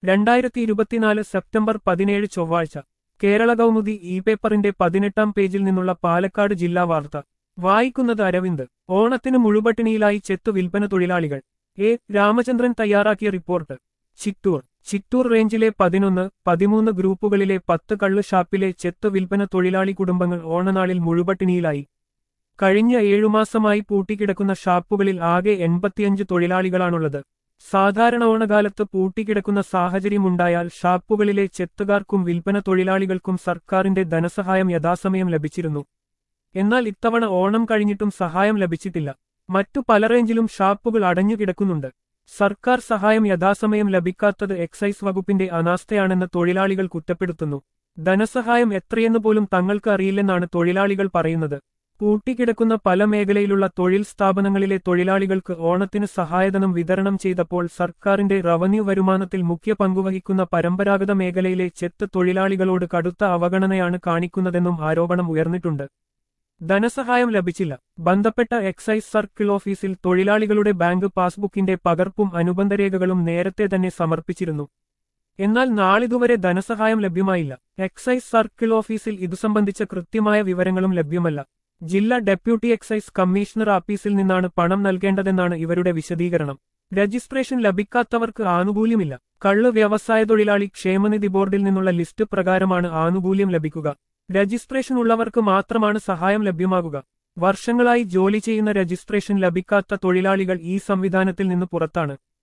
2024 September 17 ചൊവ്വാഴ്ച Kerala Kaumudi E പേപ്പറിന്റെ 18-ാം പേജിൽ നിന്നുള്ള പാലക്കാട് ജില്ലാ വാർത്ത വായിക്കുന്നത് അരവിന്ദ്. ഓണത്തിന് മുഴുപട്ടിണിയിലായി ചെത്തു വിൽപ്പന തൊഴിലാളികൾ. എ രാമചന്ദ്രൻ തയ്യാറാക്കിയ റിപ്പോർട്ട്. ചിറ്റൂർ റേഞ്ചിലെ 11-13 ഗ്രൂപ്പുകളിലെ 10 കള്ള് ഷാപ്പിലെ ചെത്തു വിൽപ്പന തൊഴിലാളി കുടുംബങ്ങൾ ഓണനാളിൽ മുഴുപട്ടിണിയിലായി. കഴിഞ്ഞ 7 മാസമായി പൂട്ടിക്കിടക്കുന്ന ഷാപ്പുകളിൽ ആകെ 85 തൊഴിലാളികളാണുള്ളത്. സാധാരണ ഓണകാലത്ത് പൂട്ടിക്കിടക്കുന്ന സാഹചര്യമുണ്ടായാൽ ഷാപ്പുകളിലെ ചെത്തുകാർക്കും വിൽപ്പന തൊഴിലാളികൾക്കും സർക്കാരിന്റെ ധനസഹായം യഥാസമയം ലഭിച്ചിരുന്നു. എന്നാൽ ഇത്തവണ ഓണം കഴിഞ്ഞിട്ടും സഹായം ലഭിച്ചിട്ടില്ല. മറ്റു പല റേഞ്ചിലും ഷാപ്പുകൾ അടഞ്ഞുകിടക്കുന്നുണ്ട്. സർക്കാർ സഹായം യഥാസമയം ലഭിക്കാത്തത് എക്സൈസ് വകുപ്പിന്റെ അനാസ്ഥയാണെന്ന് തൊഴിലാളികൾ കുറ്റപ്പെടുത്തുന്നു. ധനസഹായം എത്രയെന്ന് പോലും തങ്ങൾക്ക് അറിയില്ലെന്നാണ് തൊഴിലാളികൾ പറയുന്നത്. പൂട്ടിക്കിടക്കുന്ന പല മേഖലയിലുള്ള തൊഴിൽ സ്ഥാപനങ്ങളിലെ തൊഴിലാളികൾക്ക് ഓണത്തിന് സഹായധനം വിതരണം ചെയ്തപ്പോൾ സർക്കാരിന്റെ റവന്യൂ വരുമാനത്തിൽ മുഖ്യ പങ്കുവഹിക്കുന്ന പരമ്പരാഗത മേഖലയിലെ ചെത്ത് തൊഴിലാളികളോട് കടുത്ത അവഗണനയാണ് കാണിക്കുന്നതെന്നും ആരോപണം ഉയർന്നിട്ടുണ്ട്. ധനസഹായം ലഭിച്ചില്ല. ബന്ധപ്പെട്ട എക്സൈസ് സർക്കിൾ ഓഫീസിൽ തൊഴിലാളികളുടെ ബാങ്ക് പാസ്ബുക്കിന്റെ പകർപ്പും അനുബന്ധ രേഖകളും നേരത്തെ തന്നെ സമർപ്പിച്ചിരുന്നു. എന്നാൽ നാളിതുവരെ ധനസഹായം ലഭ്യമായില്ല. എക്സൈസ് സർക്കിൾ ഓഫീസിൽ ഇതു സംബന്ധിച്ച കൃത്യമായ വിവരങ്ങളും ലഭ്യമല്ല. ജില്ലാ ഡെപ്യൂട്ടി എക്സൈസ് കമ്മീഷണർ ആഫീസിൽ നിന്നാണ് പണം നൽകേണ്ടതെന്നാണ് ഇവരുടെ വിശദീകരണം. രജിസ്ട്രേഷൻ ലഭിക്കാത്തവർക്ക് ആനുകൂല്യമില്ല. കള്ള് വ്യവസായ തൊഴിലാളി ക്ഷേമനിധി ബോർഡിൽ നിന്നുള്ള ലിസ്റ്റ് പ്രകാരമാണ് ആനുകൂല്യം ലഭിക്കുക. രജിസ്ട്രേഷൻ ഉള്ളവർക്ക് മാത്രമാണ് സഹായം ലഭ്യമാകുക. വർഷങ്ങളായി ജോലി ചെയ്യുന്ന രജിസ്ട്രേഷൻ ലഭിക്കാത്ത തൊഴിലാളികൾ ഈ സംവിധാനത്തിൽ നിന്ന് പുറത്താണ്.